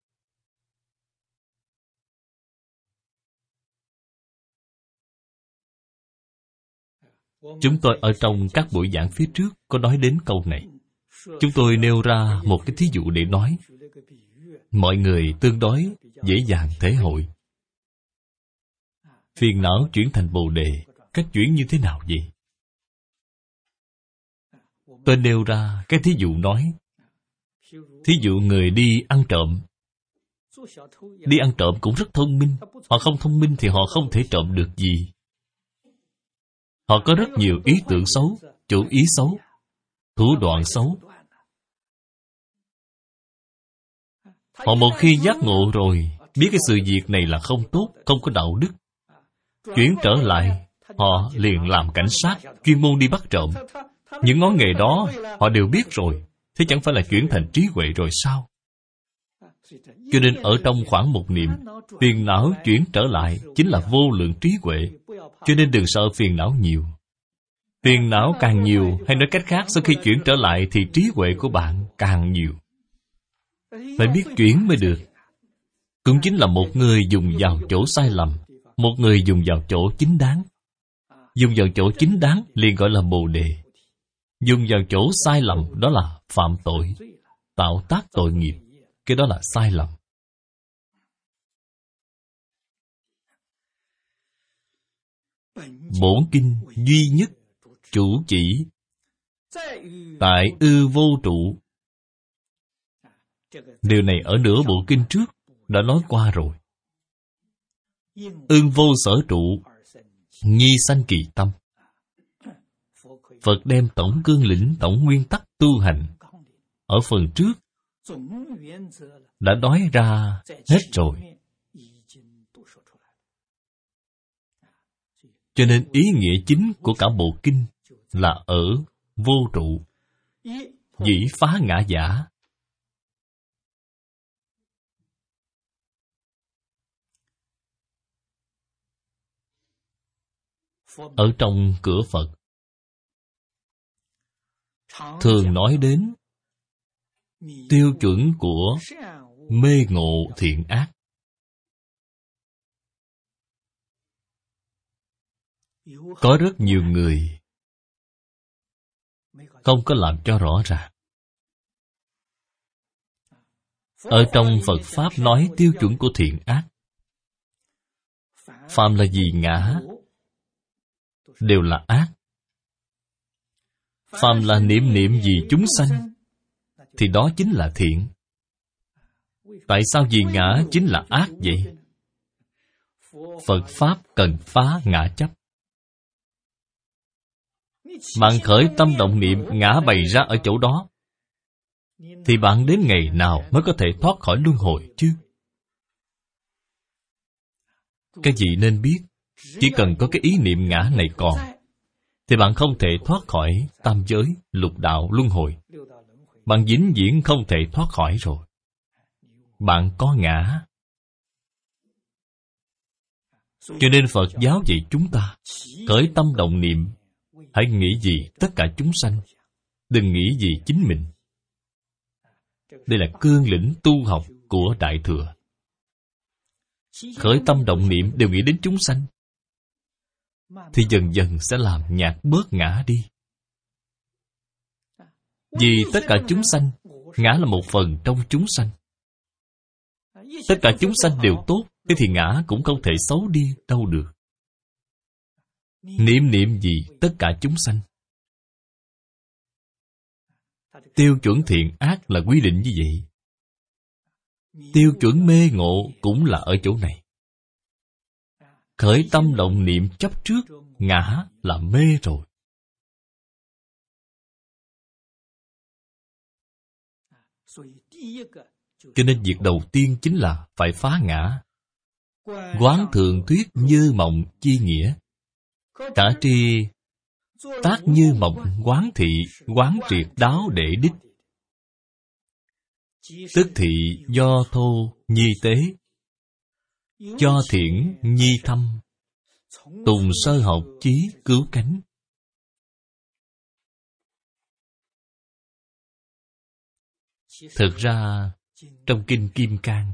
Chúng tôi ở trong các buổi giảng phía trước có nói đến câu này. Chúng tôi nêu ra một cái thí dụ để nói, mọi người tương đối dễ dàng thể hội. Phiền não chuyển thành Bồ Đề, cách chuyển như thế nào vậy? Tôi nêu ra cái thí dụ nói. Thí dụ người đi ăn trộm. Đi ăn trộm cũng rất thông minh. Họ không thông minh thì họ không thể trộm được gì. Họ có rất nhiều ý tưởng xấu, chủ ý xấu, thủ đoạn xấu. Họ một khi giác ngộ rồi, biết cái sự việc này là không tốt, không có đạo đức, chuyển trở lại, họ liền làm cảnh sát, chuyên môn đi bắt trộm. Những ngón nghề đó họ đều biết rồi, thế chẳng phải là chuyển thành trí huệ rồi sao? Cho nên ở trong khoảng một niệm, phiền não chuyển trở lại chính là vô lượng trí huệ. Cho nên đừng sợ phiền não nhiều. Phiền não càng nhiều, hay nói cách khác, sau khi chuyển trở lại thì trí huệ của bạn càng nhiều. Phải biết chuyển mới được. Cũng chính là một người dùng vào chỗ sai lầm, một người dùng vào chỗ chính đáng. Dùng vào chỗ chính đáng liền gọi là Bồ Đề. Dùng vào chỗ sai lầm đó là phạm tội, tạo tác tội nghiệp. cái đó là sai lầm. Bổn kinh duy nhất chủ chỉ tại ư vô trụ. Điều này ở nửa bộ kinh trước đã nói qua rồi. Ưng vô sở trụ, nhi sanh kỳ tâm. Phật đem tổng cương lĩnh, tổng nguyên tắc tu hành ở phần trước đã nói ra hết rồi. Cho nên ý nghĩa chính của cả bộ kinh là ở vô trụ, dĩ phá ngã giả. Ở trong cửa Phật thường nói đến tiêu chuẩn của mê ngộ thiện ác. Có rất nhiều người không có làm cho rõ ràng. Ở trong Phật Pháp nói tiêu chuẩn của thiện ác, phàm là gì ngã đều là ác. Phàm là niệm niệm gì chúng sanh thì đó chính là thiện. Tại sao vì ngã chính là ác vậy? Phật Pháp cần phá ngã chấp. Bạn khởi tâm động niệm ngã bày ra ở chỗ đó, thì bạn đến ngày nào mới có thể thoát khỏi luân hồi chứ? Cái gì nên biết, chỉ cần có cái ý niệm ngã này còn, thì bạn không thể thoát khỏi tam giới, lục đạo, luân hồi. Bạn vĩnh viễn không thể thoát khỏi rồi. Bạn có ngã. Cho nên Phật giáo dạy chúng ta khởi tâm động niệm, hãy nghĩ gì tất cả chúng sanh, đừng nghĩ gì chính mình. Đây là cương lĩnh tu học của Đại Thừa. Khởi tâm động niệm đều nghĩ đến chúng sanh, thì dần dần sẽ làm nhạt bớt ngã đi. Vì tất cả chúng sanh, ngã là một phần trong chúng sanh. Tất cả chúng sanh đều tốt, thế thì ngã cũng không thể xấu đi đâu được. Niệm niệm gì tất cả chúng sanh. Tiêu chuẩn thiện ác là quy định như vậy. Tiêu chuẩn mê ngộ cũng là ở chỗ này. Khởi tâm động niệm chấp trước, ngã là mê rồi. Cho nên việc đầu tiên chính là phải phá ngã. Quán thường thuyết như mộng chi nghĩa. Cả tri tác như mộng quán thị, quán triệt đáo để đích. Tức thị do thô nhi tế, cho thiển nhi thâm, tùng sơ học chí cứu cánh. Thực ra, trong Kinh Kim Cang,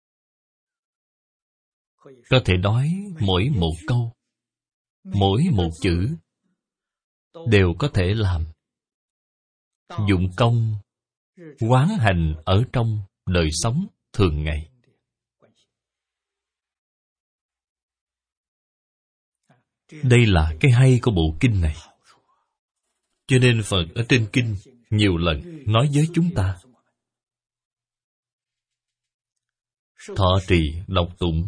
có thể nói mỗi một câu, mỗi một chữ đều có thể làm dụng công quán hành ở trong đời sống thường ngày. Đây là cái hay của bộ kinh này. Cho nên Phật ở trên kinh nhiều lần nói với chúng ta: thọ trì đọc tụng,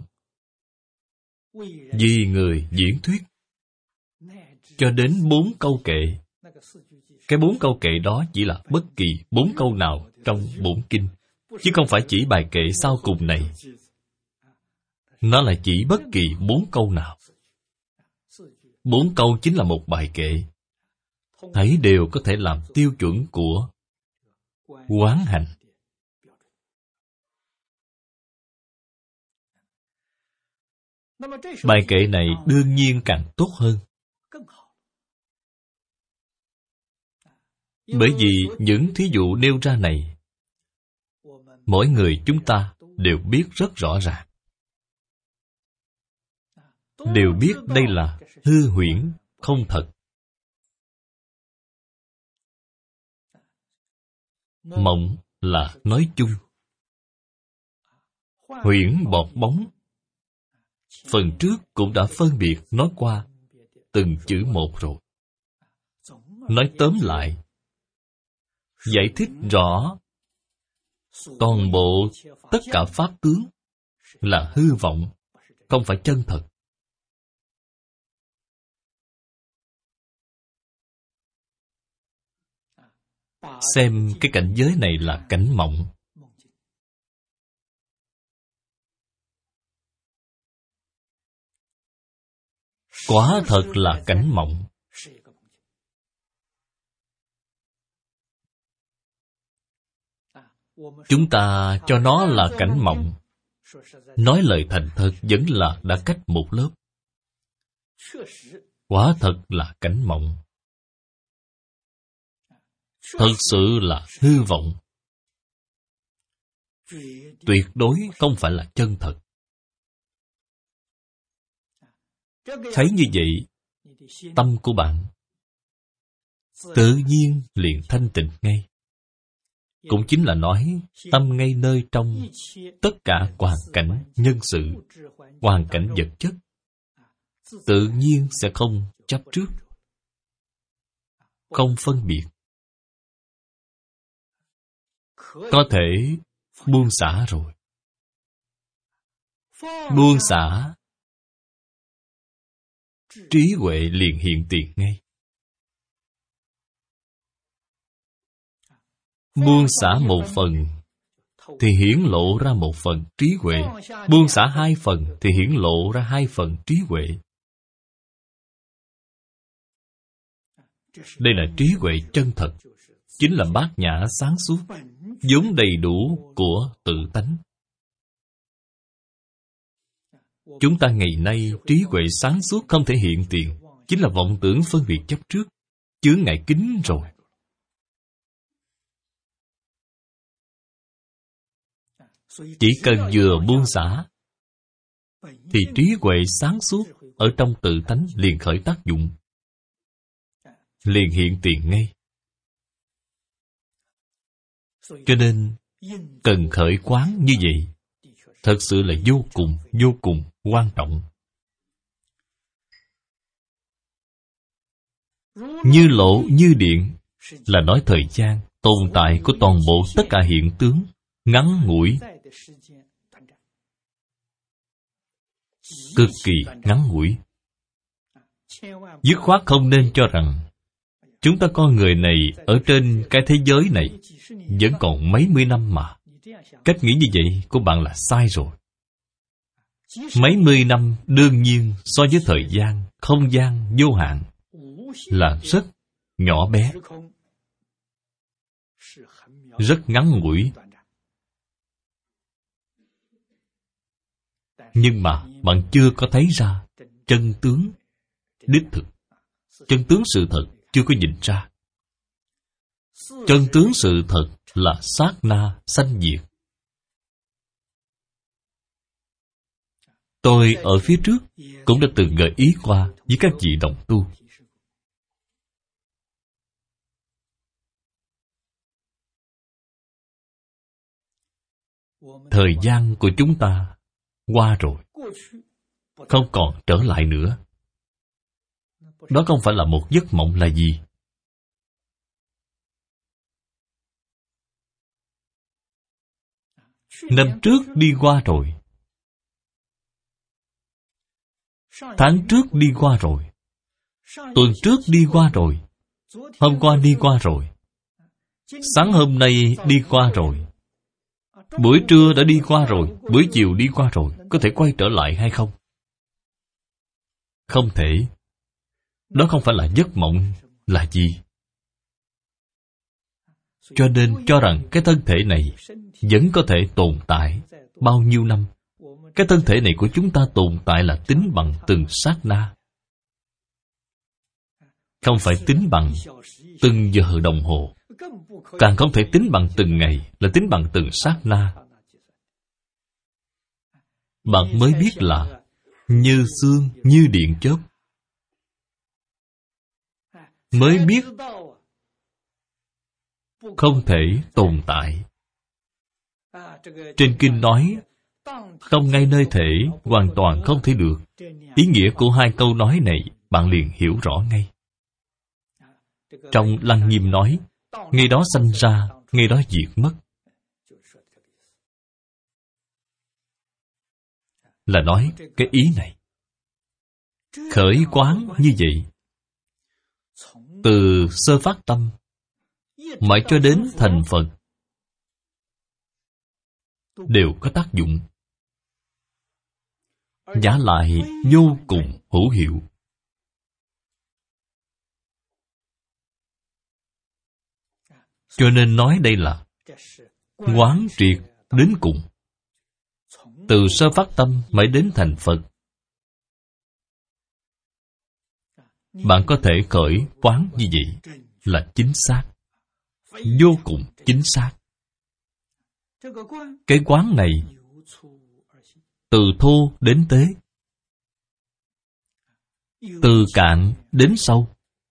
vì người diễn thuyết, cho đến 4 câu kệ. Cái 4 câu kệ đó chỉ là bất kỳ 4 câu nào trong bổn kinh, chứ không phải chỉ bài kệ sau cùng này. Nó là chỉ bất kỳ 4 câu nào. 4 câu chính là một bài kệ. Thấy đều có thể làm tiêu chuẩn của quán hành. Bài kệ này đương nhiên càng tốt hơn. Bởi vì những thí dụ nêu ra này, mỗi người chúng ta đều biết rất rõ ràng. Đều biết đây là hư huyễn, không thật. Mộng là nói chung, huyễn bọt bóng. Phần trước cũng đã phân biệt nói qua từng chữ một rồi. Nói tóm lại, giải thích rõ toàn bộ tất cả pháp tướng là hư vọng, không phải chân thật. Xem cái cảnh giới này là cảnh mộng. Quả thật là cảnh mộng. Chúng ta cho nó là cảnh mộng, nói lời thành thật vẫn là đã cách một lớp. Quả thật là cảnh mộng. Thật sự là hư vọng. Tuyệt đối không phải là chân thật. Thấy như vậy, tâm của bạn tự nhiên liền thanh tịnh ngay. Cũng chính là nói tâm ngay nơi trong tất cả hoàn cảnh nhân sự, hoàn cảnh vật chất, tự nhiên sẽ không chấp trước, không phân biệt. Có thể buông xả rồi. Buông xả, trí huệ liền hiện tiền ngay. Buông xả một phần thì hiển lộ ra một phần trí huệ. Buông xả hai phần thì hiển lộ ra hai phần trí huệ. Đây là trí huệ chân thật, chính là bát nhã sáng suốt, vốn đầy đủ của tự tánh. Chúng ta ngày nay trí huệ sáng suốt không thể hiện tiền, chính là vọng tưởng phân biệt chấp trước, chướng ngại kính rồi. Chỉ cần vừa buông xả thì trí huệ sáng suốt ở trong tự tánh liền khởi tác dụng, liền hiện tiền ngay. Cho nên cần khởi quán như vậy thật sự là vô cùng quan trọng. Như lộ như điện là nói thời gian tồn tại của toàn bộ tất cả hiện tướng ngắn ngủi, cực kỳ ngắn ngủi. Dứt khoát không nên cho rằng chúng ta con người này ở trên cái thế giới này vẫn còn mấy mươi năm mà. Cách nghĩ như vậy của bạn là sai rồi. Mấy mươi năm đương nhiên so với thời gian, không gian vô hạn là rất nhỏ bé, rất ngắn ngủi. Nhưng mà bạn chưa có thấy ra chân tướng đích thực. Chân tướng sự thật chưa có nhìn ra. Chân tướng sự thật là sát na sanh diệt. Tôi ở phía trước cũng đã từng gợi ý qua với các vị đồng tu. Thời gian của chúng ta qua rồi, không còn trở lại nữa. Đó không phải là một giấc mộng là gì. Năm trước đi qua rồi, tháng trước đi qua rồi, tuần trước đi qua rồi, hôm qua đi qua rồi, sáng hôm nay đi qua rồi, buổi trưa đã đi qua rồi, buổi chiều đi qua rồi. Có thể quay trở lại hay không? Không thể. Đó không phải là giấc mộng là gì. Cho nên cho rằng cái thân thể này vẫn có thể tồn tại bao nhiêu năm. Cái thân thể này của chúng ta tồn tại là tính bằng từng sát na, không phải tính bằng từng giờ đồng hồ, càng không thể tính bằng từng ngày, là tính bằng từng sát na. Bạn mới biết là như sương, như điện chớp. Mới biết không thể tồn tại. Trên kinh nói Không ngay nơi thể, hoàn toàn không thể được. Ý nghĩa của hai câu nói này bạn liền hiểu rõ ngay. Trong Lăng Nghiêm nói, ngay đó sanh ra, ngay đó diệt mất, là nói cái ý này. Khởi quán như vậy, từ sơ phát tâm mãi cho đến thành Phật, đều có tác dụng, vả lại vô cùng hữu hiệu. Cho nên nói đây là quán triệt đến cùng, từ sơ phát tâm mãi đến thành Phật. Bạn có thể khởi quán như vậy là chính xác, vô cùng chính xác. Cái quán này từ thô đến tế, từ cạn đến sâu.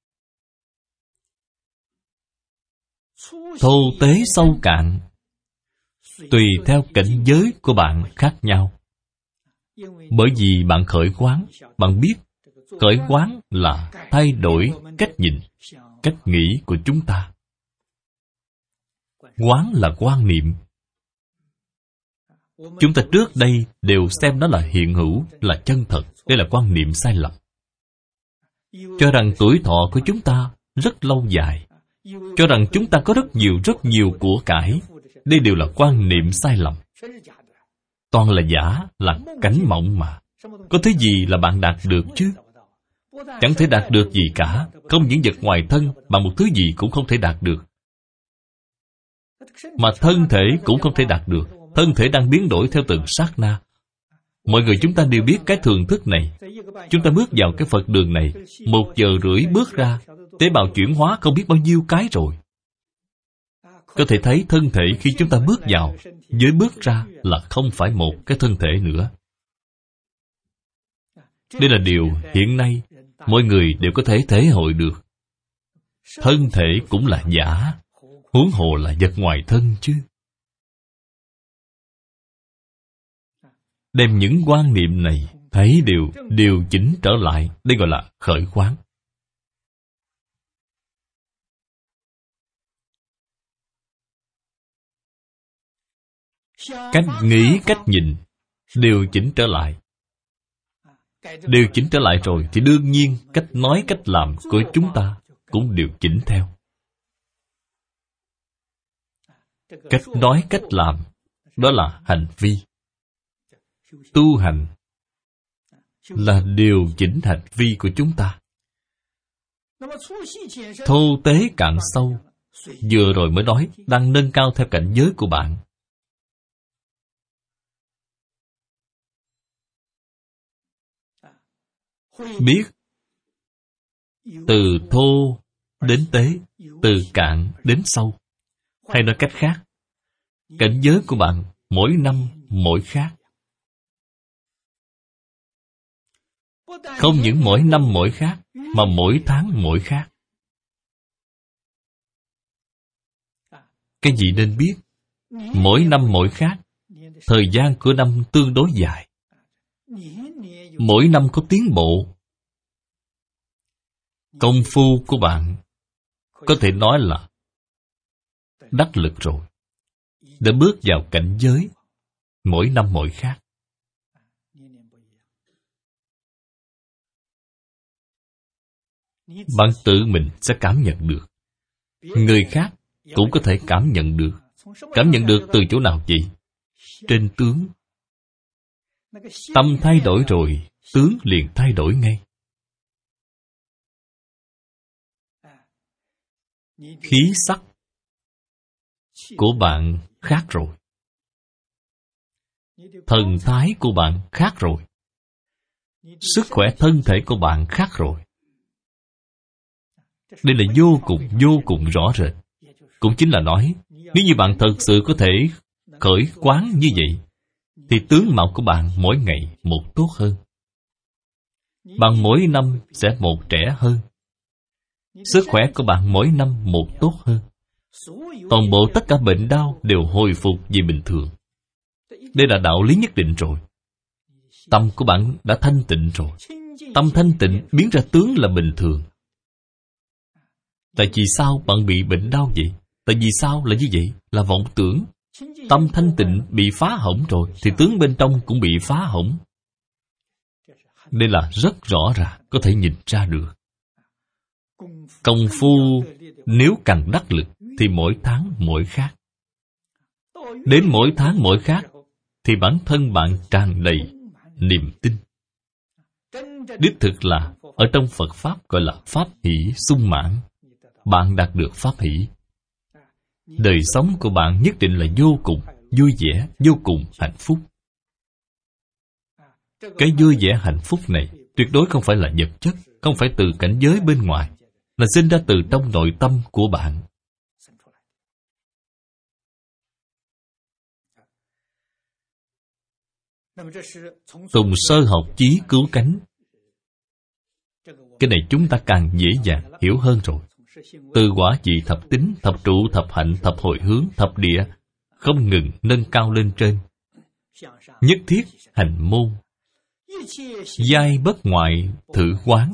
Thô tế sâu cạn tùy theo cảnh giới của bạn khác nhau. Bởi vì bạn khởi quán, bạn biết khởi quán là thay đổi cách nhìn, cách nghĩ của chúng ta. Quán là quan niệm. Chúng ta trước đây đều xem nó là hiện hữu, là chân thật. Đây là quan niệm sai lầm. Cho rằng tuổi thọ của chúng ta rất lâu dài, cho rằng chúng ta có rất nhiều của cải. Đây đều là quan niệm sai lầm. Toàn là giả, là cảnh mộng mà. Có thứ gì là bạn đạt được chứ? Chẳng thể đạt được gì cả. Không những vật ngoài thân, bằng một thứ gì cũng không thể đạt được. Mà thân thể cũng không thể đạt được. Thân thể đang biến đổi theo từng sát na. Mọi người chúng ta đều biết cái thường thức này. Chúng ta bước vào cái Phật đường này, 1 giờ rưỡi bước ra, tế bào chuyển hóa không biết bao nhiêu cái rồi. Có thể thấy thân thể khi chúng ta bước vào, với bước ra là không phải một cái thân thể nữa. Đây là điều hiện nay mọi người đều có thể thể hội được. Thân thể cũng là giả, huống hồ là vật ngoài thân chứ. Đem những quan niệm này thấy đều điều chỉnh trở lại. Đây gọi là khởi quán. Cách nghĩ, cách nhìn điều chỉnh trở lại. Điều chỉnh trở lại rồi thì đương nhiên cách nói, cách làm của chúng ta cũng điều chỉnh theo. Cách nói, cách làm đó là hành vi. Tu hành là điều chỉnh hành vi của chúng ta. Thô tế cạn sâu, vừa rồi mới nói đang nâng cao theo cảnh giới của bạn. Biết từ thô đến tế, từ cạn đến sâu. Hay nói cách khác, cảnh giới của bạn mỗi năm mỗi khác. Không những mỗi năm mỗi khác, mà mỗi tháng mỗi khác. Cái gì nên biết? Mỗi năm mỗi khác. Thời gian của năm tương đối dài. Mỗi năm có tiến bộ. Công phu của bạn có thể nói là đắc lực rồi. Đã bước vào cảnh giới mỗi năm mỗi khác. Bạn tự mình sẽ cảm nhận được. Người khác cũng có thể cảm nhận được. Cảm nhận được từ chỗ nào vậy? Trên tướng. Tâm thay đổi rồi, tướng liền thay đổi ngay. Khí sắc của bạn khác rồi. Thần thái của bạn khác rồi. Sức khỏe thân thể của bạn khác rồi. Đây là vô cùng rõ rệt. Cũng chính là nói, nếu như bạn thật sự có thể khởi quán như vậy, thì tướng mạo của bạn mỗi ngày một tốt hơn. Bạn mỗi năm sẽ một trẻ hơn. Sức khỏe của bạn mỗi năm một tốt hơn. Toàn bộ tất cả bệnh đau đều hồi phục về bình thường. Đây là đạo lý nhất định rồi. Tâm của bạn đã thanh tịnh rồi. Tâm thanh tịnh biến ra tướng là bình thường. Tại vì sao bạn bị bệnh đau vậy? Tại vì sao là như vậy? Là vọng tưởng. Tâm thanh tịnh bị phá hỏng rồi, thì tướng bên trong cũng bị phá hỏng. Đây là rất rõ ràng, có thể nhìn ra được. Công phu nếu càng đắc lực thì mỗi tháng mỗi khác. Đến mỗi tháng mỗi khác thì bản thân bạn tràn đầy niềm tin. Đích thực là ở trong Phật Pháp gọi là Pháp hỷ sung mãn. Bạn đạt được Pháp hỷ. Đời sống của bạn nhất định là vô cùng vui vẻ, vô cùng hạnh phúc. Cái vui vẻ hạnh phúc này tuyệt đối không phải là vật chất, không phải từ cảnh giới bên ngoài, là sinh ra từ trong nội tâm của bạn. Tùng sơ học chí cứu cánh. Cái này chúng ta càng dễ dàng hiểu hơn rồi. Từ quả vị thập tính, thập trụ, thập hạnh, thập hồi hướng, thập địa, không ngừng nâng cao lên trên. Nhất thiết hành môn, giai bất ngoại thử quán.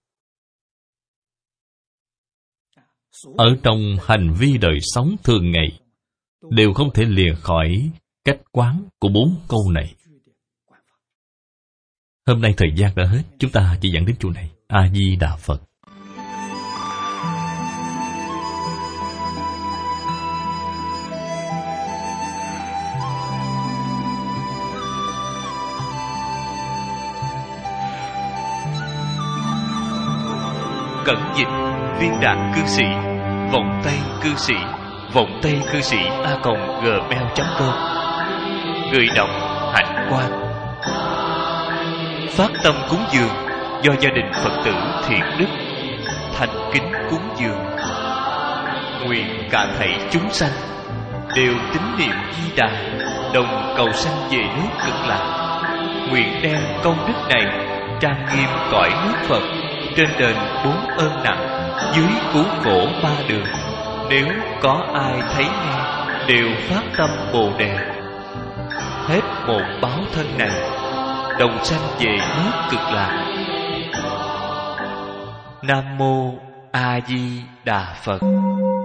Ở trong hành vi đời sống thường ngày đều không thể lìa khỏi cách quán của 4 câu này. Hôm nay thời gian đã hết, chúng ta chỉ giảng đến chỗ này. A Di Đà Phật. Cẩn dịch Viên Đạt Cư Sĩ, Vọng Tây Cư Sĩ, Vọng Tây Cư Sĩ @gmail.com. Người đọc Hạnh Quang. Phát tâm cúng dường do gia đình Phật tử Thiện Đức thành kính cúng dường. Nguyện cả thảy chúng sanh đều tín niệm Di Đà, đồng cầu sanh về nước Cực Lạc. Nguyện đem công đức này trang nghiêm cõi nước Phật, trên đền 4 ơn nặng, dưới cứu khổ 3 đường. Nếu có ai thấy nghe đều phát tâm Bồ Đề, hết một báo thân này đồng sanh về nước Cực Lạc. Nam mô A Di Đà Phật.